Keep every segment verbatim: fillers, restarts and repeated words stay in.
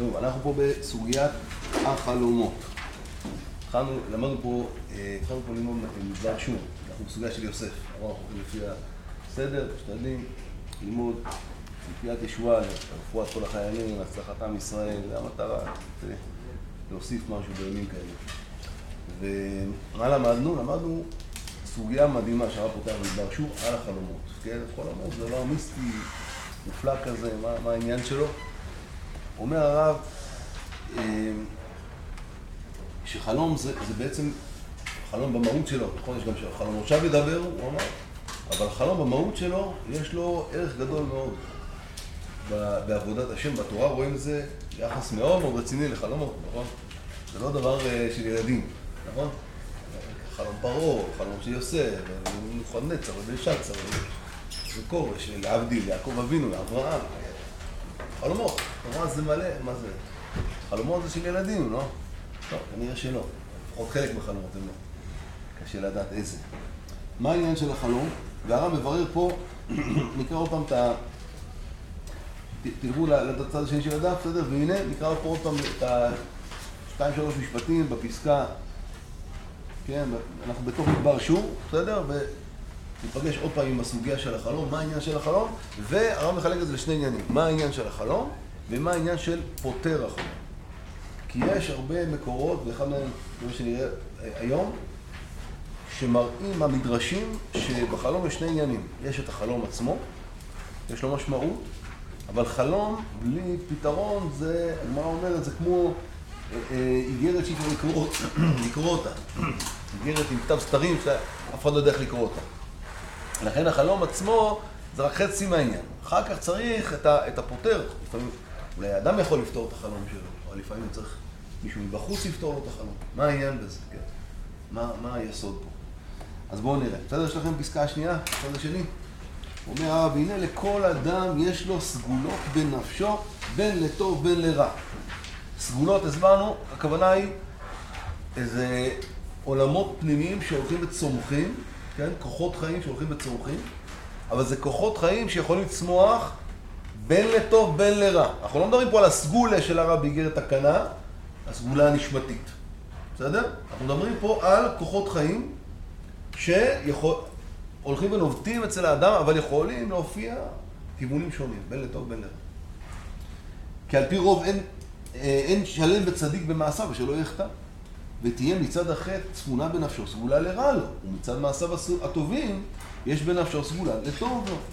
טוב, אנחנו פה בסוגיית החלומות. התחלנו, למדנו פה, התחלנו פה ללמוד מדבר שוב, אנחנו בסוגיה של יוסף. אנחנו לפי הסדר, משתדלים ללמוד מפיית ישועה, לרפואת כל החיילים, להצלחת עם ישראל, זה המטרה, להוסיף משהו בימים כאלה. ומה למדנו? למדנו סוגיה מדהימה שהרב פותח מדבר שוב על החלומות. כן, חלומות זה דבר מיסטי, מופלא כזה, מה, מה העניין שלו? אומר הרב שחלום זה, זה בעצם חלום במהות שלו, נכון? יש גם שחלום עכשיו ידבר, הוא אמר, אבל חלום במהות שלו יש לו ערך גדול מאוד בעבודת השם, בתורה רואים זה יחס מאוד מאוד רציני לחלומות, נכון? זה לא דבר של ילדים, נכון? חלום פרעה, חלום של יוסף, נבוכדנצר, ובלשאצר, וכורש, להבדיל, יעקב אבינו, לאברהם. חלומות, מה זה מלא, מה זה? חלומות זה של ילדים, לא? לא, כנראה שלא. לפחות חלק מהחלומות הם לא. קשה לדעת איזה. מה העניין של החלום? והרב מברר פה, נקרא עוד פעם את ה... תלכו לצד השני של הדף, בסדר? והנה, נקרא פה עוד פעם את ה-שתיים שלוש משפטים בפסקה, כן? אנחנו בתוך מדבר שור, בסדר? ונפגש עוד פעם עם הסוגיה של החלום, מה העניין של החלום? והרב מחלק את זה לשני עניינים. מה העניין של החלום? ומה העניין של פותר החלום? כי יש הרבה מקורות, ואחד מהם, כמו שנראה היום, שמראים המדרשים שבחלום יש שני עניינים. יש את החלום עצמו, יש לו משמעות, אבל חלום בלי פתרון זה, מה אומרת, זה כמו איגרת שאי אפשר לקרוא, לקרוא אותה. איגרת עם כתב סתרים שאף אחד לא יודע איך לקרוא אותה. לכן החלום עצמו זה רק חצי מהעניין. אחר כך צריך את, ה, את הפותר. לפעמים, אולי האדם יכול לפתור את החלום שלו, אבל לפעמים צריך מישהו מבחוץ לפתור לו את החלום. מה העניין בזה? כן. מה, מה היסוד פה? אז בואו נראה. בסדר, יש לכם פסקה שנייה, פסקה שני. הוא אומר, הרב, הנה לכל אדם יש לו סגולות בנפשו, בין לטוב בין לרע. סגולות, הסברנו, הכוונה היא איזה עולמות פנימיים שהולכים וצומחים, כן? כוחות חיים שהולכים וצומחים, אבל זה כוחות חיים שיכולים לצמוח בין לטוב בין לרע. אנחנו לא מדברים פה על הסגולה של הרב באיגרת הקנה, הסגולה הנשמתית. בסדר? אנחנו מדברים פה על כוחות חיים שהולכים ונובטים אצל האדם, אבל יכולים להופיע כיוונים שונים, בין לטוב בין לרע. כי על פי רוב אין, אין שלם וצדיק במעשיו ושלא יחטא. ותהיה מצד החטא צפונה בנפשו סגולה לרע לו, ומצד מעשיו הטובים יש בנפשו סגולה לטוב לו.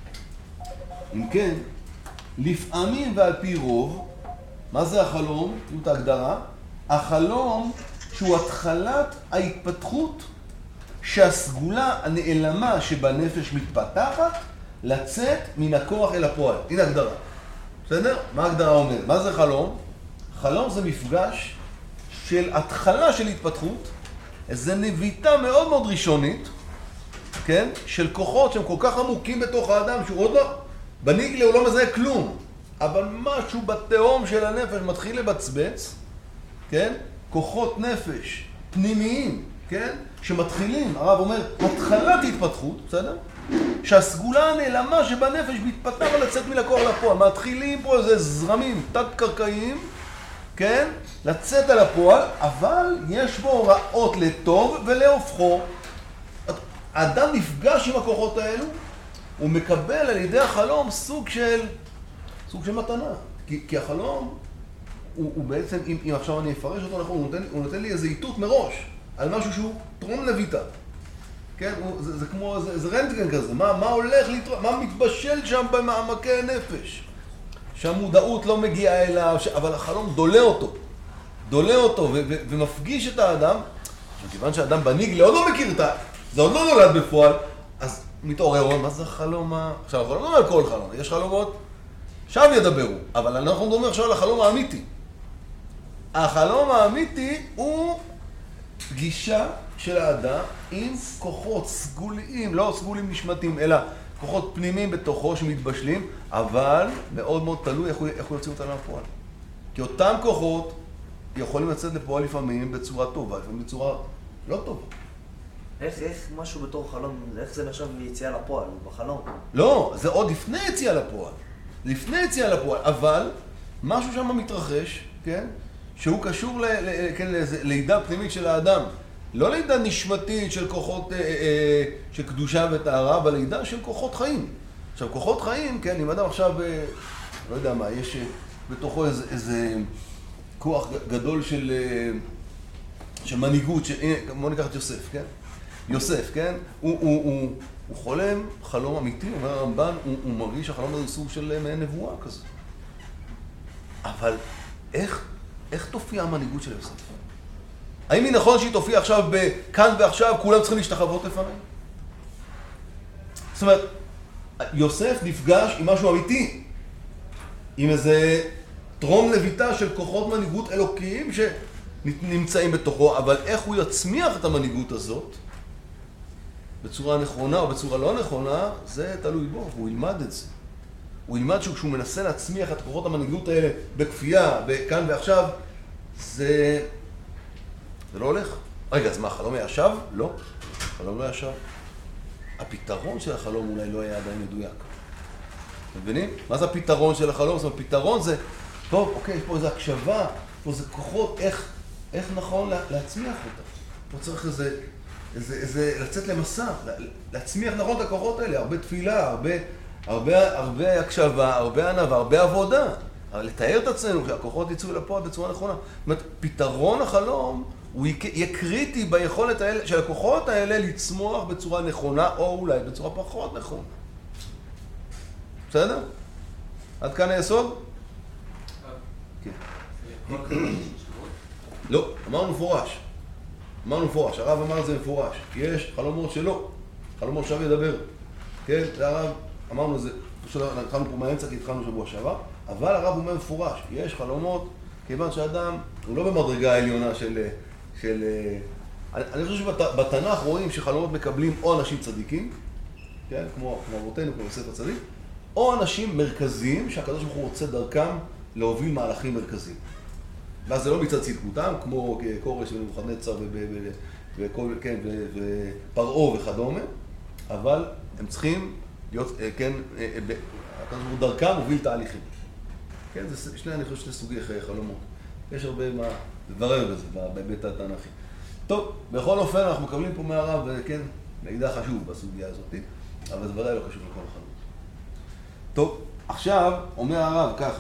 אם כן, לפעמים ועל פי רוב, מה זה החלום? תראו את ההגדרה. החלום שהוא התחלת ההתפתחות שהסגולה הנעלמה שבנפש מתפתחת לצאת מן הכוח אל הפועל. הנה הגדרה. בסדר? מה ההגדרה אומרת? מה זה חלום? חלום זה מפגש של התחלה של התפתחות, איזו נביטה מאוד מאוד ראשונית, כן? של כוחות שהם כל כך עמוקים בתוך האדם, שהוא עוד לא, בניגלה הוא לא מזהה כלום, אבל משהו בתהום של הנפש מתחיל לבצבץ, כן? כוחות נפש פנימיים, כן? שמתחילים, הרב אומר, התחלת התפתחות, בסדר? שהסגולה הנעלמה שבנפש מתפתח לצאת מן הכוח לפועל, מתחילים פה איזה זרמים תת-קרקעיים, כן? לצאת על הפועל, אבל יש בו הוראות לטוב ולהופכו. האדם נפגש עם הכוחות האלו, הוא מקבל על ידי החלום סוג של, סוג של מתנה. כי, כי החלום, הוא, הוא בעצם, אם, אם עכשיו אני אפרש אותו נכון, הוא נותן, הוא נותן לי איזו איתות מראש, על משהו שהוא טרום נביטה. כן? הוא, זה, זה כמו, זה, זה רנטגן כזה, מה, מה הולך לתרום, מה מתבשל שם במעמקי הנפש. שהמודעות לא מגיעה אליו, ש... אבל החלום דולה אותו, דולה אותו ו- ו- ומפגיש את האדם, וכיוון שהאדם בניגלה עוד לא מכיר את ה... זה עוד לא נולד בפועל, אז מתעורר, מה זה החלום ה... עכשיו, אנחנו לא מדברים על כל חלום, יש חלומות, שם ידברו, אבל אנחנו מדברים עכשיו על החלום האמיתי. החלום האמיתי הוא פגישה של האדם עם כוחות סגוליים, לא סגולים נשמתיים, אלא כוחות פנימיים בתוכו שמתבשלים, אבל מאוד מאוד תלוי איך הוא, איך הוא יוצא אותם לפועל. כי אותם כוחות יכולים לצאת לפועל לפעמים בצורה טובה, לפעמים בצורה לא טובה. איך, איך משהו בתור חלום, איך זה נחשב ליציאה לפועל, בחלום? לא, זה עוד לפני יציאה לפועל. לפני יציאה לפועל, אבל משהו שם מתרחש, כן? שהוא קשור ל, ל, כן, לאיזה לידה פנימית של האדם. לא לידה נשמתית של כוחות, אה, אה, של קדושה וטהרה, אבל לידה של כוחות חיים. עכשיו, כוחות חיים, כן, אם אדם עכשיו, אה, לא יודע מה, יש אה, בתוכו איזה, איזה כוח גדול של, אה, של מנהיגות, ש... בוא ניקח את יוסף, כן? יוסף, כן? הוא, הוא, הוא, הוא חולם חלום אמיתי, אומר הרמב"ן, הוא, הוא מרגיש שהחלום הזה הוא סוג של מעין נבואה כזה. אבל איך, איך תופיע המנהיגות של יוסף? האם היא נכון שהיא תופיע עכשיו בכאן ועכשיו, כולם צריכים להשתחוות לפניי? זאת אומרת, יוסף נפגש עם משהו אמיתי, עם איזה טרום לביטה של כוחות מנהיגות אלוקיים שנמצאים בתוכו, אבל איך הוא יצמיח את המנהיגות הזאת, בצורה נכונה או בצורה לא נכונה, זה תלוי בו, הוא ילמד את זה. הוא ילמד שכשהוא מנסה להצמיח את כוחות המנהיגות האלה בכפייה, בכאן ועכשיו, זה... זה לא הולך. רגע, אז מה, החלום היה שווא? לא. החלום לא היה שווא. הפתרון של החלום אולי לא היה עדיין מדויק. אתם מבינים? מה זה הפתרון של החלום? זאת אומרת, הפתרון זה, טוב, אוקיי, יש פה איזו הקשבה, פה איזה כוחות, איך, איך נכון לה, להצמיח אותה. פה צריך איזה, איזה, איזה, לצאת למסע, להצמיח נכון את הכוחות האלה, הרבה תפילה, הרבה, הרבה, הרבה הקשבה, הרבה ענווה, הרבה עבודה. אבל לתאר את עצמנו שהכוחות יצאו לפועל בצורה נכונה. זאת אומרת, פתרון החלום הוא יהיה קריטי ביכולת האלה, של הכוחות האלה לצמוח בצורה נכונה, או אולי בצורה פחות נכונה. בסדר? עד כאן היסוד? כן. לא, אמרנו מפורש. אמרנו מפורש, הרב אמר את זה מפורש. יש חלומות שלא, חלומות שווה ידבר. כן, זה הרב, אמרנו את זה, התחלנו פה מהאמצע כי התחלנו שבוע שעבר, אבל הרב אומר מפורש, יש חלומות, כיוון שאדם הוא לא במדרגה העליונה של... של אני, אני חושב שבתנ"ך רואים שחלומות מקבלים או אנשים צדיקים, כן, כמו אבותינו, כמו יוסף הצדיק, או אנשים מרכזיים שהקדוש ברוך הוא רוצה דרכם להוביל מהלכים מרכזיים. ואז זה לא מצד צדקותם, כמו קורש ונבוכדנצר ופרעה וכדומה, אבל הם צריכים להיות, כן, הקדוש ברוך הוא דרכם מוביל תהליכים. כן, זה שני, אני חושב, שני סוגי חלומות. יש הרבה מה לברר בזה, בהיבט התנ"כי. טוב, בכל אופן אנחנו מקבלים פה מהרב, כן, מידע חשוב בסוגיה הזאת, אבל זה ודאי לא קשור לכל החלומות. טוב, עכשיו אומר הרב ככה,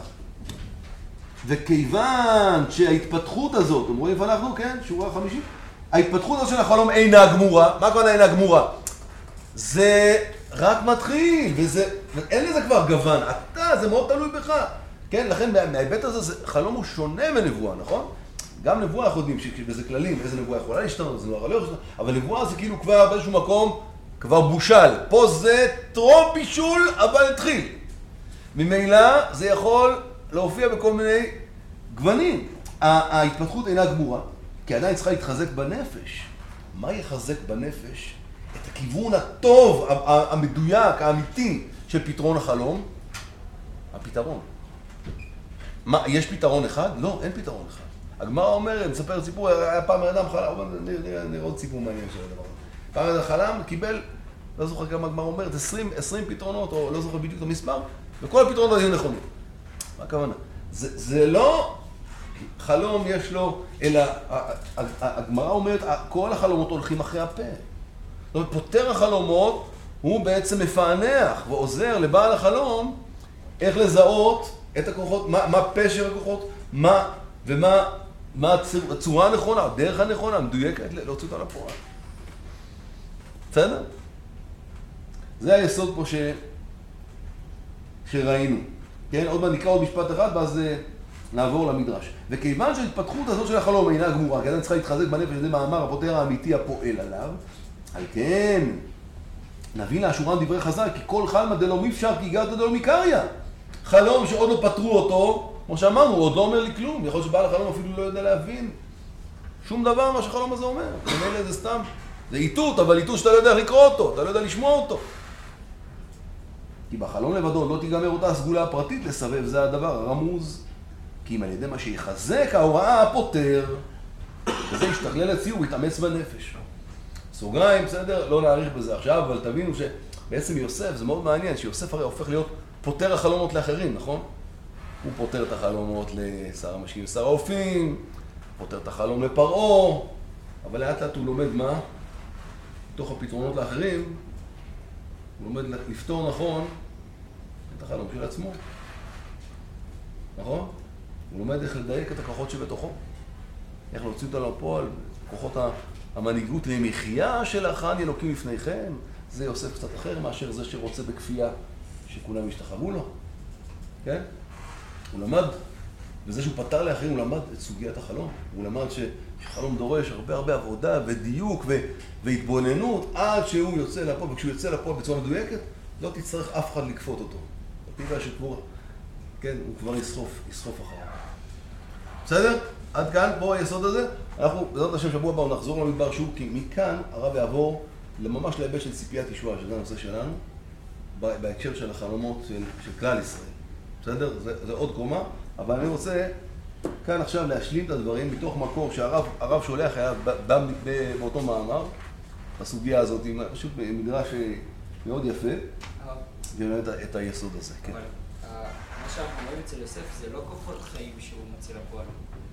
וכיוון שההתפתחות הזאת, אתם רואים איפה אנחנו, כן, שורה חמישית, ההתפתחות הזאת של החלום אינה גמורה. מה כבר אינה גמורה? זה רק מתחיל, וזה, אין לזה כבר גוון, אתה, זה מאוד תלוי בך. כן, לכן מההיבט הזה, זה, חלום הוא שונה מנבואה, נכון? גם נבואה אנחנו יודעים שבזה כללים, איזה נבואה יכולה להשתנות, זה לא יכול, אבל נבואה זה כאילו כבר באיזשהו מקום, כבר בושל. פה זה טרום בישול, אבל התחיל. ממילא זה יכול להופיע בכל מיני גוונים. ההתפתחות אינה גמורה, כי עדיין צריכה להתחזק בנפש. מה יחזק בנפש? את הכיוון הטוב, המדויק, האמיתי של פתרון החלום? הפתרון. מה, יש פתרון אחד? לא, אין פתרון אחד. הגמרא אומרת, מספר סיפור, היה פעם אדם חלם, נראה עוד סיפור מעניין של הדבר הזה. פעם אדם חלם, קיבל, לא זוכר כמה הגמרא אומרת, עשרים, עשרים פתרונות, או לא זוכר בדיוק את המספר, וכל הפתרונות היו נכונים. מה הכוונה? זה, זה לא חלום יש לו, אלא הגמרא אומרת, כל החלומות הולכים אחרי הפה. זאת אומרת, פותר החלומות הוא בעצם מפענח ועוזר לבעל החלום איך לזהות את הכוחות, מה, מה פשר הכוחות, מה ומה מה הצורה הנכונה, הדרך הנכונה, המדויקת להוציא אותה לפועל. בסדר? זה היסוד פה ש... שראינו. כן? עוד מעט נקרא עוד משפט אחד, ואז נעבור למדרש. וכיוון שההתפתחות הזאת של החלום אינה גמורה, כי אדם צריכה להתחזק בנפש, זה מאמר הפותר האמיתי הפועל עליו, על כן, נביא לאשורם דברי חז"ל, כי כל חלמא דלא מפשר כי הגעת דלא מקריא. חלום שעוד לא פתרו אותו, כמו שאמרנו, הוא עוד לא אומר לי כלום. יכול להיות שבעל החלום אפילו לא יודע להבין שום דבר מה שהחלום הזה אומר. ממילא זה סתם, זה איתות, אבל איתות שאתה לא יודע לקרוא אותו, אתה לא יודע לשמוע אותו. כי בחלום לבדו לא תיגמר אותה הסגולה הפרטית לסבב, זה הדבר הרמוז. כי אם על ידי מה שיחזק ההוראה הפותר, וזה ישתכלל הציור ויתאמץ בנפש. סוגריים, בסדר? לא נאריך בזה עכשיו, אבל תבינו שבעצם יוסף, זה מאוד מעניין, שיוסף הרי הופך להיות פותר החלומות לאחרים, נכון? הוא פותר את החלומות לשר המשקים ושר האופים, פותר את החלום לפרעה, אבל לאט לאט הוא לומד מה? בתוך הפתרונות לאחרים, הוא לומד לפתור נכון את החלום של עצמו. נכון? הוא לומד איך לדייק את הכוחות שבתוכו. איך להוציא אותנו לפועל, כוחות המנהיגות למחיה של אחד אלוקים לפניכם. זה יוסף קצת אחר מאשר זה שרוצה בכפייה שכולם ישתחוו לו. כן? הוא למד, וזה שהוא פתר לאחרים, הוא למד את סוגיית החלום. הוא למד שחלום דורש הרבה הרבה עבודה ודיוק ו... והתבוננות עד שהוא יוצא לפועל, וכשהוא יוצא לפועל בצורה מדויקת, לא תצטרך אף אחד לקפות אותו. בטבע שכבר, כן, הוא כבר יסחוף, יסחוף אחריו. בסדר? עד כאן, פה היסוד הזה. אנחנו, בעזרת השם, שבוע הבא, נחזור למדבר שוב, כי מכאן הרב יעבור לממש להיבט של ציפיית ישועה, שזה הנושא שלנו, בהקשר של החלומות של, של כלל ישראל. בסדר? זה, זה עוד קומה, אבל אני רוצה כאן עכשיו להשלים את הדברים מתוך מקור שהרב הרב שולח היה באותו מאמר, בסוגיה הזאת, פשוט מדרש מאוד יפה, ובאמת את היסוד הזה. אבל מה שאנחנו רואים אצל יוסף זה לא כוחות חיים שהוא מוציא לפועל.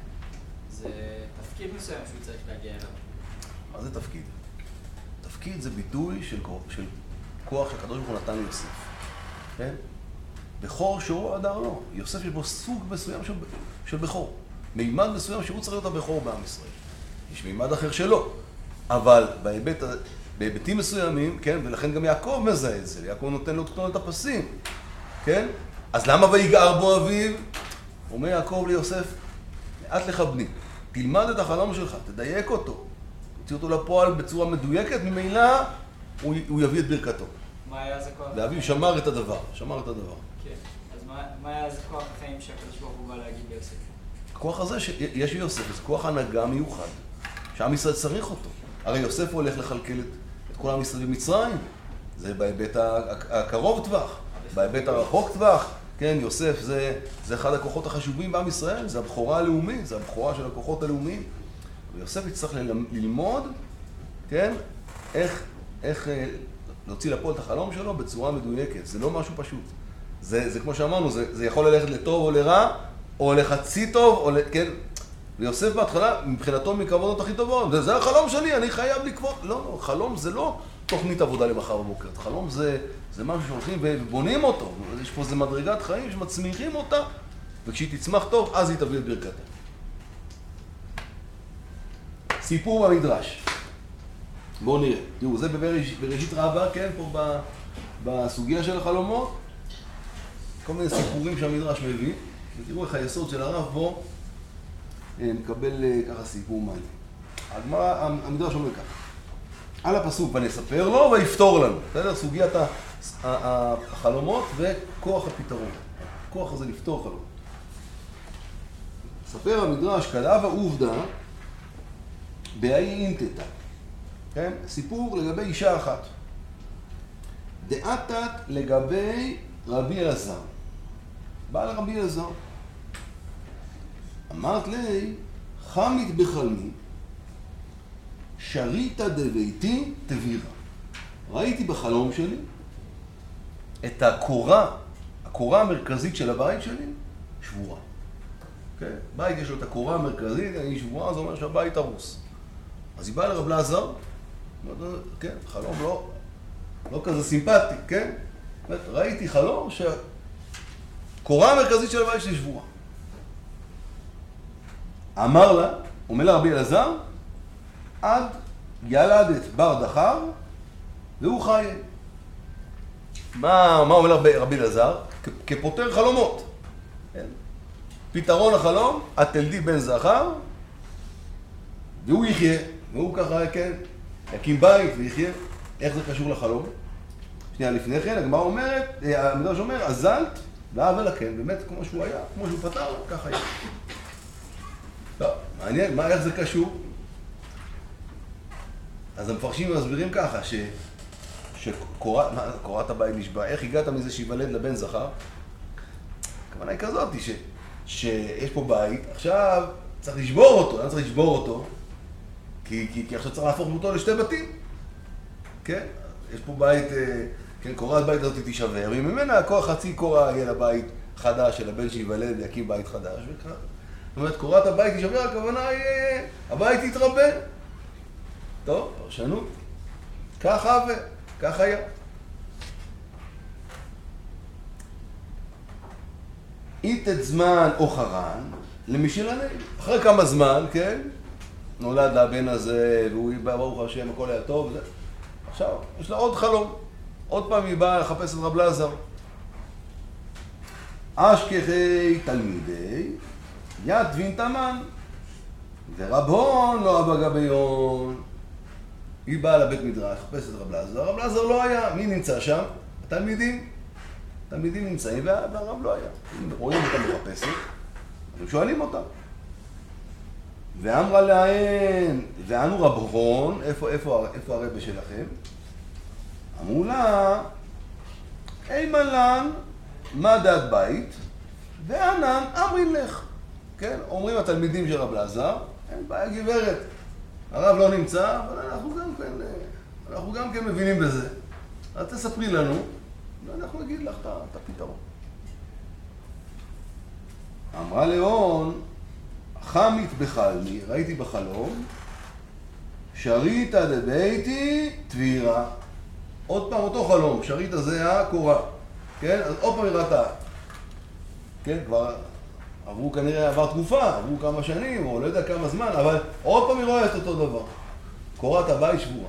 זה תפקיד מסוים שהוא צריך להגיע אליו. מה זה תפקיד? תפקיד זה ביטוי של, של כוח שהקדוש ברוך הוא נתן ליוסף. כן? בכור שהוא הדר לו. יוסף יש בו סוג מסוים של, של בכור. מימד מסוים שהוא צריך להיות הבכור בעם ישראל. יש מימד אחר שלו. אבל בהיבט, בהיבטים מסוימים, כן? ולכן גם יעקב מזהה את זה. יעקב נותן לו קטון את הפסים. כן? אז למה ויגער בו אביו? אומר יעקב ליוסף, מעט לך בני, תלמד את החלום שלך, תדייק אותו. תוציא אותו לפועל בצורה מדויקת, ממילא הוא, הוא יביא את ברכתו. מה היה זה כוח? ואביו שמר את הדבר, שמר את הדבר. כן, אז מה, מה היה זה כוח החיים שהקדוש ברוך הוא בא להגיד ליוסף? הכוח הזה שיש ליוסף, זה כוח הנהגה מיוחד, שעם ישראל צריך אותו. הרי יוסף הולך לכלכל את, את כל עם ישראל במצרים, זה בהיבט הקרוב טווח, בהיבט הרחוק טווח. כן, יוסף זה, זה אחד הכוחות החשובים בעם ישראל, זה הבכורה הלאומית, זה הבכורה של הכוחות הלאומיים. ויוסף יצטרך ללמוד, כן, איך, איך להוציא לפועל את החלום שלו בצורה מדויקת. זה לא משהו פשוט. זה, זה כמו שאמרנו, זה, זה יכול ללכת לטוב או לרע, או לחצי טוב, או ל... כן. ויוסף בהתחלה, מבחינתו מכוונות הכי טובות, זה, זה החלום שלי, אני חייב לקבוע. לא, לא, חלום זה לא תוכנית עבודה למחר בבוקר. חלום זה, זה משהו שהולכים ובונים אותו. יש פה איזו מדרגת חיים שמצמיחים אותה, וכשהיא תצמח טוב, אז היא תביא את ברכתה. סיפור במדרש. בואו נראה. תראו, זה בראש, בראשית רבה, כן, פה בסוגיה של החלומות. כל מיני סיפורים שהמדרש מביא. ותראו איך היסוד של הרב בו מקבל ככה סיפור מעניין. הגמרא, המדרש אומר ככה. על הפסוק, ונספר לו ויפתור לנו. בסדר? סוגיית החלומות וכוח הפתרון. הכוח הזה לפתור חלומות. ספר המדרש, כדאבה עובדה, באי אינטטה. כן? סיפור לגבי אישה אחת. דעתת לגבי רבי אלעזר. בא לרבי אלעזר. אמרת לי, חמית בחלמי, שריתא דביתי תבירה. ראיתי בחלום שלי את הקורה, הקורה המרכזית של הבית שלי, שבורה. כן? בית יש לו את הקורה המרכזית, היא שבורה, זה אומר שהבית הרוס. אז היא באה לרב אלעזר, כן, חלום לא, לא כזה סימפטי, כן? ראיתי חלום שהקורה המרכזית של הבית שלי שבורה. אמר לה, אומר לה רבי אלעזר, עד ילדת בר דחר, והוא חי. מה, מה אומר רבי אלעזר? כפותר חלומות. כן? פתרון החלום, את תלדי בן זכר, והוא יחיה. והוא ככה, כן, יקים בית ויחיה. איך זה קשור לחלום? שנייה לפני כן, הגמרא אומרת, המדרש אומר, אזלת, והאב אלא כן, באמת כמו שהוא היה, כמו שהוא פתר, ככה היה. טוב, מעניין, מה, איך זה קשור? אז המפרשים מסבירים ככה, ש... שקורת, מה, קורת הבית נשבע, איך הגעת מזה שיוולד לבן זכר? הכוונה היא כזאת, ש... שיש פה בית, עכשיו צריך לשבור אותו, למה צריך לשבור אותו? כי, כי, כי עכשיו צריך להפוך אותו לשתי בתים, כן? יש פה בית, כן, קורת בית הזאת תישבר, וממנה הכוח חצי קורה יהיה לבית חדש של הבן שיוולד ויקים בית חדש. וכך. זאת אומרת, קורת הבית תישבר, הכוונה היא, הבית יתרבה. טוב, פרשנות. ככה וכך היה. איתת זמן או חרן למשלני. אחרי כמה זמן, כן? נולד לבן הזה, והוא בא, ברוך השם, הכל היה טוב. וזה. עכשיו, יש לה עוד חלום. עוד פעם היא באה לחפש את רב לזר. אשכחי תלמידי, יתבין תמן, ורב הון לא אבא גביון. היא באה לבית מדרש, לחפש את רב לזר. רב לזר לא היה. מי נמצא שם? התלמידים. התלמידים נמצאים, והרב לא היה. רואים אותם מחפשת, הם שואלים אותם. ואמרה להן, ואנו רב הון, איפה, איפה, איפה הרבא שלכם? אמרו לה, אימן לן, מה דעת בית, וענן אמרין לך. כן, אומרים התלמידים של רב לזר, אין בעיה גברת, הרב לא נמצא, אבל אנחנו גם כן, אנחנו גם כן מבינים בזה. אז תספרי לנו, ואנחנו נגיד לך את הפתרון. אמרה לאון, חמית בחלמי, ראיתי בחלום, שריתא דביתי תבירה. עוד פעם אותו חלום, שריתא זה הקורה. כן? אז עוד פעם היא ראתה. כן? כבר עברו כנראה, עבר תקופה, עברו כמה שנים, או לא יודע כמה זמן, אבל עוד פעם היא רואה את אותו דבר. קורת הבית שבורה.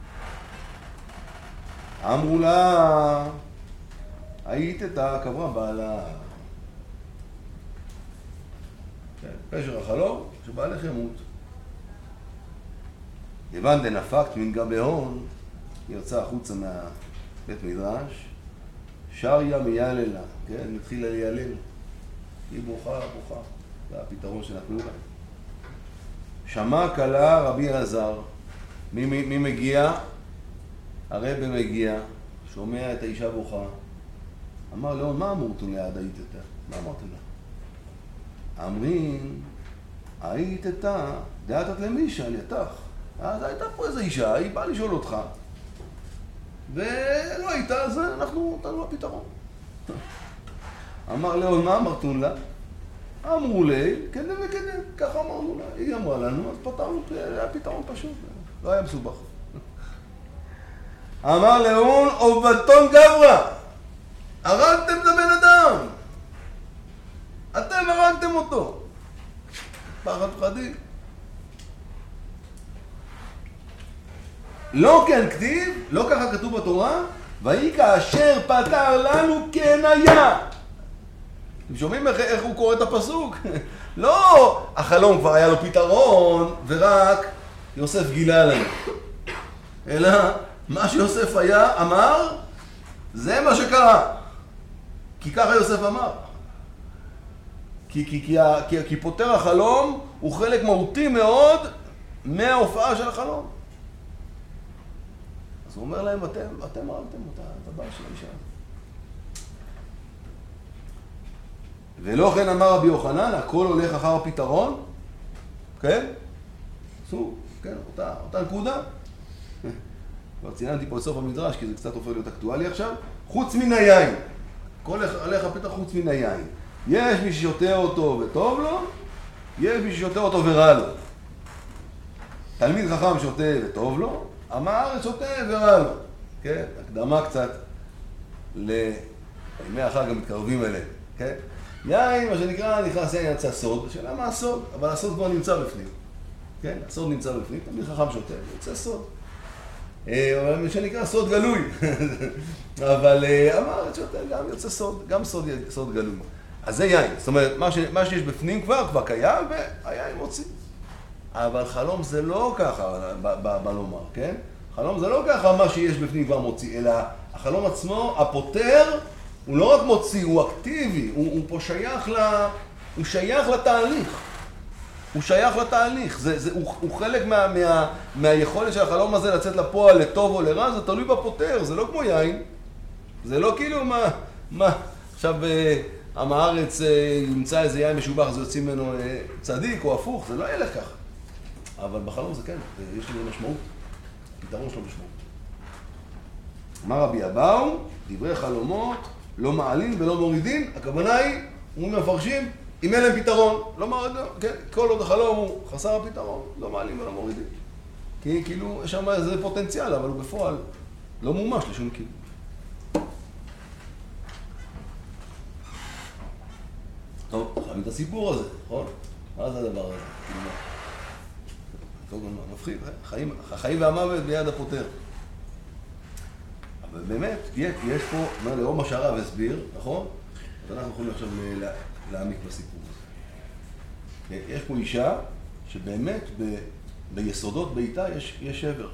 אמרו לה, היית את הקברה בעלה. כן, פשר החלום, שבעלך ימות. כיוון דנפקת מן גבהון, יצא החוצה מהבית מדרש, שריה מייללה, כן, התחילה לילל. היא בוכה, בוכה. זה הפתרון שנתנו לה. שמע כלה רבי אלעזר. מי, מי, מי מגיע? הרבי מגיע, שומע את האישה בוכה. אמר לו, מה אמרתו ליד היית אתה? מה אמרתם לה? אמרים, היית אתה, דעתת למישה, ליתך. אז הייתה פה איזו אישה, היא באה לשאול אותך. ולא הייתה, אז אנחנו נתנו לה פתרון. אמר לו, מה אמרתו לה? אמרו לי, כדי וכדי, ככה אמרנו לה. היא אמרה לנו, אז פתרנו, היה פתרון פשוט, לא היה מסובך. אמר לאון, עובדתון גברא, הרגתם את הבן אדם. אתם הרגתם אותו. פחד פחדים. לא כן כתיב, לא ככה כתוב בתורה, והיא כאשר פתר לנו כן היה. אתם שומעים איך, איך הוא קורא את הפסוק? לא, החלום כבר היה לו פתרון, ורק יוסף גילה לנו. אלא, מה שיוסף היה, אמר, זה מה שקרה. כי ככה יוסף אמר. כי, כי, כי, כי, כי פותר החלום הוא חלק מהותי מאוד מההופעה של החלום. אז הוא אומר להם, אתם, אתם ראיתם אותה, את הבעל של האישה. ולא כן אמר רבי יוחנן, הכל הולך אחר הפתרון, כן? עשו, כן, אותה, אותה נקודה. כבר ציינתי פה לסוף המדרש, כי זה קצת הופך להיות אקטואלי עכשיו. חוץ מן היין. הכל הולך הפתרון חוץ מן היין. יש מי ששותה אותו וטוב לו, יש מי ששותה אותו ורע לו. תלמיד חכם שותה וטוב לו, עם הארץ שותה ורע לו. כן? הקדמה קצת לימי החג המתקרבים אליהם. כן? יין, מה שנקרא, נכנס יין יצא סוד. השאלה מה הסוד? אבל הסוד כבר נמצא בפנים. כן? הסוד נמצא בפנים, תלמיד חכם שותה, יוצא סוד. אבל מה שנקרא סוד גלוי. אבל עם הארץ שותה גם יוצא סוד, גם סוד, סוד גלוי. אז זה יין. זאת אומרת, מה, ש, מה שיש בפנים כבר, כבר קיים, והיין מוציא. אבל חלום זה לא ככה, בלומר, כן? חלום זה לא ככה מה שיש בפנים כבר מוציא, אלא החלום עצמו, הפותר, הוא לא רק מוציא, הוא אקטיבי, הוא, הוא פה שייך, ל, הוא שייך לתהליך. הוא שייך לתהליך. זה, זה, הוא, הוא חלק מה, מה, מהיכולת של החלום הזה לצאת לפועל, לטוב או לרע, זה תלוי בפותר, זה לא כמו יין. זה לא כאילו מה, מה, עכשיו עם הארץ ימצא איזה יין משובח, אז יוצאים ממנו צדיק או הפוך, זה לא ילך ככה. אבל בחלום זה כן, יש לי משמעות, פתרון שלו משמעות. אמר רבי אבאו, דברי חלומות לא מעלים ולא מורידים, הכוונה היא, אומרים מפרשים, אם אין להם פתרון, לא מעלים, כן, כל עוד החלום הוא חסר הפתרון, לא מעלים ולא מורידים. כי כאילו, יש שם איזה פוטנציאל, אבל הוא בפועל לא מומש לשום כאילו. טוב, חייבים את הסיפור הזה, נכון? מה זה הדבר הזה? כאילו, מפחיד, החיים, החיים והמוות ביד הפותר. אבל באמת, יש פה, מה, לאור מה שהרב הסביר, נכון? אז אנחנו יכולים עכשיו להעמיק בסיפור הזה. יש פה אישה שבאמת ב, ביסודות ביתה יש, יש שבר.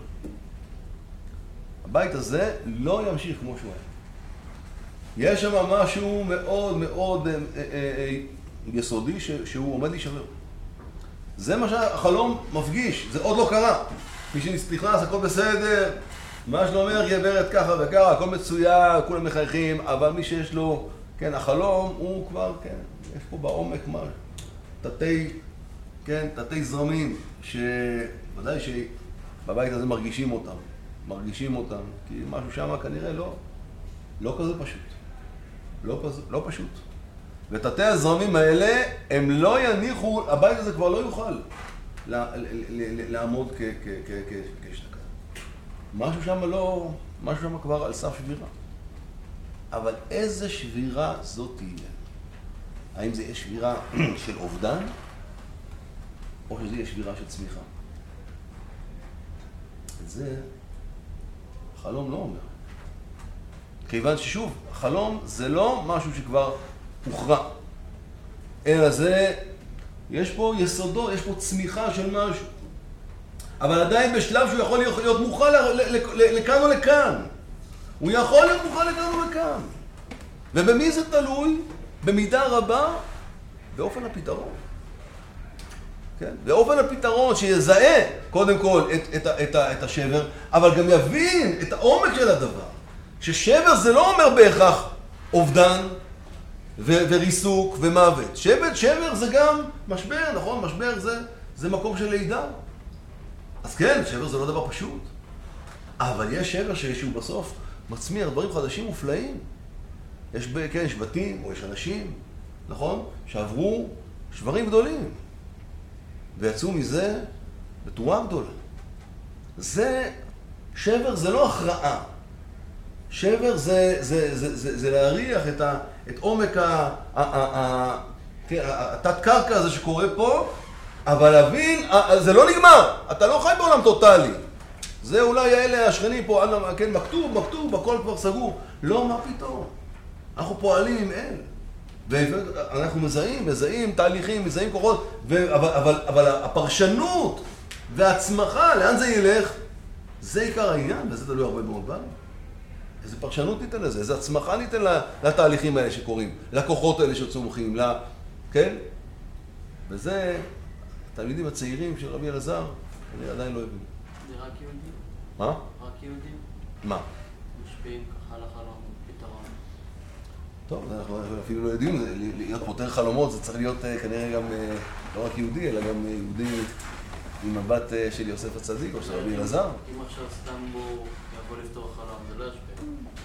הבית הזה לא ימשיך כמו שהוא היה. יש שם משהו מאוד מאוד אה, אה, אה, יסודי ש, שהוא עומד להישבר. זה מה שהחלום מפגיש, זה עוד לא קרה. מי שנכנס, הכל בסדר, מה שלומך גברת ככה וככה, הכל מצוין, כולם מחייכים, אבל מי שיש לו, כן, החלום הוא כבר, כן, יש פה בעומק מה, תתי, כן, תתי זרמים, שוודאי שבבית הזה מרגישים אותם, מרגישים אותם, כי משהו שם כנראה לא, לא כזה פשוט, לא, כזה, לא פשוט. ותתי הזרמים האלה, הם לא יניחו, הבית הזה כבר לא יוכל לעמוד כשתקה. משהו שם לא, משהו שם כבר על סף שבירה. אבל איזה שבירה זאת תהיה? האם זה יהיה שבירה של אובדן, או שזה יהיה שבירה של צמיחה? את זה החלום לא אומר. כיוון ששוב, החלום זה לא משהו שכבר הוכרע, אלא זה, יש פה יסודות, יש פה צמיחה של משהו. אבל עדיין בשלב שהוא יכול להיות מוכן לכאן או לכאן. הוא יכול להיות מוכן לכאן או לכאן. ובמי זה תלוי? במידה רבה, באופן הפתרון. כן? באופן הפתרון שיזהה קודם כל את, את, את, את השבר, אבל גם יבין את העומק של הדבר. ששבר זה לא אומר בהכרח אובדן ו- וריסוק ומוות. שבר, שבר זה גם משבר, נכון? משבר זה, זה מקום של לידה. אז כן, שבר זה לא דבר פשוט. אבל יש שבר שהוא בסוף מצמיח דברים חדשים מופלאים. יש, כן, יש בתים או יש אנשים, נכון? שעברו שברים גדולים. ויצאו מזה בתרועה גדולה. זה, שבר זה לא הכרעה. שבר זה, זה, זה, זה, זה להריח את, ה, את עומק ה, ה, ה, ה, התת קרקע הזה שקורה פה, אבל להבין, זה לא נגמר. אתה לא חי בעולם טוטלי. זה אולי האלה השכנים פה, כן, מכתוב, מכתוב, הכל כבר סגור. לא, מה פתאום? אנחנו פועלים עם אל. ואנחנו מזהים, מזהים תהליכים, מזהים כוחות, ו... אבל, אבל, אבל הפרשנות והצמחה, לאן זה ילך? זה עיקר העניין, וזה תלוי הרבה מאוד בנו. איזה פרשנות ניתן לזה, איזה הצמחה ניתן לתהליכים האלה שקורים, לכוחות האלה שצומחים, לה... כן? וזה, התלמידים הצעירים של רבי אלעזר, אני עדיין לא הבין. זה רק יהודים? מה? רק יהודים? מה? משפיעים ככה לחלום, פתרון. טוב, אנחנו אפילו לא יודעים, להיות פותר חלומות זה צריך להיות כנראה גם לא רק יהודי, אלא גם יהודי עם מבט של יוסף הצדיק או של רבי אלעזר. אם עכשיו סתם בו יבוא לפתור חלום, זה לא ישפיע.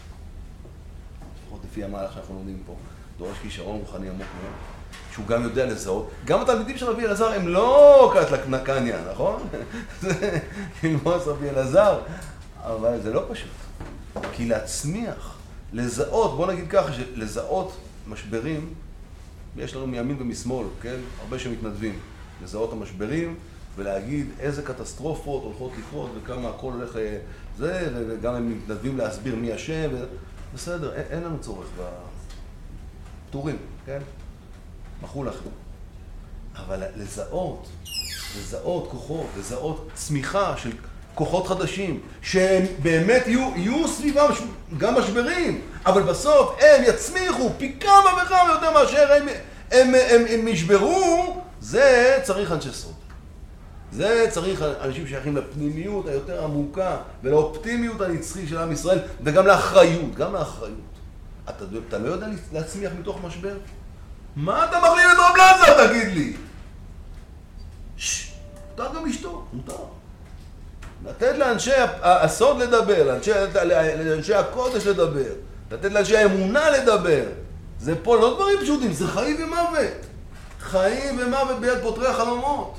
לפחות לפי המהלך שאנחנו לומדים פה, דורש כישרון רוחני עמוק מאוד, שהוא גם יודע לזהות. גם התלמידים של רבי אלעזר הם לא קטלק נקניה, נכון? זה ללמוד רבי אלעזר, אבל זה לא פשוט. כי להצמיח, לזהות, בוא נגיד ככה, לזהות משברים, יש לנו מימין ומשמאל, כן? הרבה שמתנדבים. לזהות המשברים ולהגיד איזה קטסטרופות הולכות לקרות וכמה הכל הולך זה, וגם הם מתנדבים להסביר מי השם, בסדר, אין, אין לנו צורך בפתורים, כן? מחו לכם. אבל לזהות, לזהות כוחות, לזהות צמיחה של כוחות חדשים, שהם באמת יהיו, יהיו סביבם גם משברים, אבל בסוף הם יצמיחו פי כמה וכמה יותר מאשר הם, הם, הם, הם ישברו, זה צריך אנשי סוד. זה צריך אנשים שייכים לפנימיות היותר עמוקה ולאופטימיות הנצחית של עם ישראל, וגם לאחריות, גם לאחריות. אתה, אתה לא יודע להצמיח מתוך משבר? מה אתה מכליל את רב לזר, תגיד לי? ששש, מותר גם אשתו, מותר. לתת לאנשי הסוד לדבר, לאנשי, לאנשי הקודש לדבר. לתת לאנשי האמונה לדבר. זה פה לא דברים פשוטים, זה חיים ומוות. חיים ומוות ביד פותרי החלומות.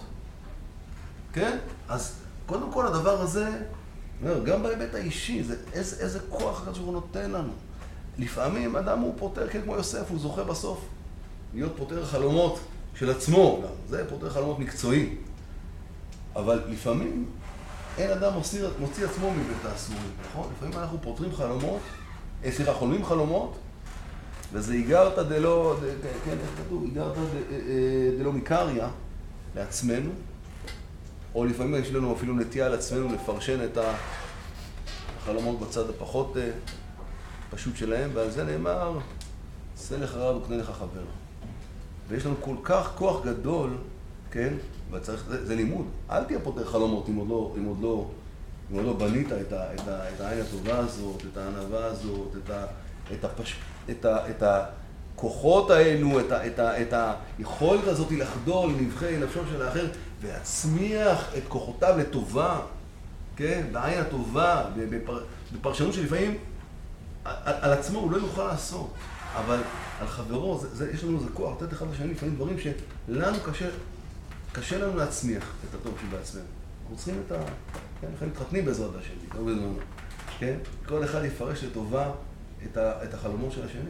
כן? אז קודם כל הדבר הזה, גם בהיבט האישי, זה איזה, איזה כוח אחר שהוא נותן לנו. לפעמים אדם הוא פותר, כן, כמו יוסף, הוא זוכה בסוף להיות פותר החלומות של עצמו. זה פותר חלומות מקצועי. אבל לפעמים אין אדם מוציא, מוציא עצמו מבית האסורים, נכון? לפעמים אנחנו פותרים חלומות, סליחה, חולמים חלומות, וזה איגרתא דלא, כן, איך כתוב? איגרתא דלא מקריא לעצמנו, או לפעמים יש לנו אפילו נטייה לעצמנו לפרשן את החלומות בצד הפחות פשוט שלהם, ועל זה נאמר, עשה לך רב וקנה לך חבר. ויש לנו כל כך כוח גדול, כן? וצריך, זה, זה לימוד. אל תהיה פותר חלומות אם עוד לא, אם עוד לא, אם עוד לא בנית את, ה, את, ה, את העין הטובה הזאת, את הענווה הזאת, את, ה, את, הפש, את, ה, את הכוחות האלו, את, ה, את, ה, את היכולת הזאת לחדור לנבחי נפשו של האחר, ולהצמיח את כוחותיו לטובה, כן? בעין הטובה, בפר, בפרשנות שלפעמים על, על עצמו הוא לא יוכל לעשות, אבל על חברו, זה, זה, יש לנו איזה כוח, לתת אחד לשני לפעמים דברים שלנו קשה, קשה לנו להצמיח את הטוב שבעצמנו. אנחנו צריכים את ה... כן, אנחנו מתחתנים בעזרת השם, תקראו בזמנו. כן? כל אחד יפרש לטובה את, ה, את החלומות של השני.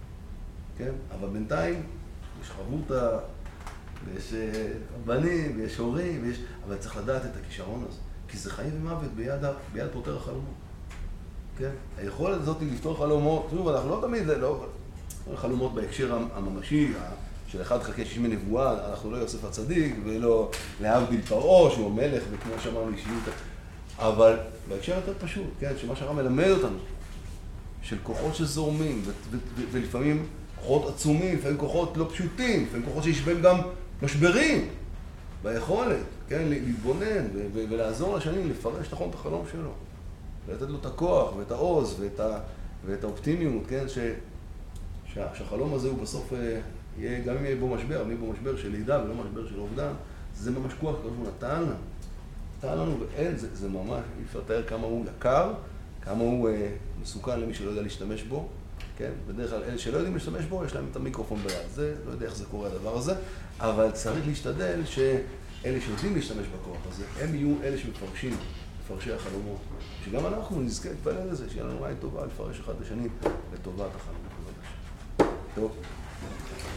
כן? אבל בינתיים יש חברותא, ויש בנים, ויש הורים, ויש... אבל צריך לדעת את הכישרון הזה. כי זה חיים ומוות ביד, ביד פותר החלומות. כן? היכולת הזאת היא לפתור חלומות, שוב, אנחנו לא תמיד, לא... חלומות בהקשר הממשי, של אחד חלקי שישים מנבואה, אנחנו לא יוסף הצדיק, ולא להבדיל פרעה, שהוא מלך, וכמו שאמרנו, אישיות. אבל בהקשר יותר פשוט, כן, שמה שהרב מלמד אותנו, של כוחות שזורמים, ו- ו- ו- ולפעמים כוחות עצומים, לפעמים כוחות לא פשוטים, לפעמים כוחות שיש בהם גם משברים, ביכולת, כן, להתבונן ו- ו- ולעזור לשני, לפרש נכון את החלום שלו, ולתת לו את הכוח ואת העוז ואת, ה- ואת האופטימיות, כן, ש- שה- שהחלום הזה הוא בסוף... יהיה, גם אם יהיה בו משבר, אם יהיה בו משבר של לידה ולא משבר של אובדן, זה ממש כוח כזה שהוא נתן לנו. נתן לנו, ואין, זה, זה ממש, אי אפשר לתאר כמה הוא יקר, כמה הוא אה, מסוכן למי שלא יודע להשתמש בו, כן? בדרך כלל אלה שלא יודעים להשתמש בו, יש להם את המיקרופון ביד. זה, לא יודע איך זה קורה הדבר הזה, אבל צריך להשתדל שאלה שיודעים להשתמש בכוח הזה, הם יהיו אלה שמפרשים, מפרשי החלומות. שגם אנחנו נזכה להתפלל לזה, שיהיה לנו עין טובה לפרש אחד לשני לטובת החלומות. טוב.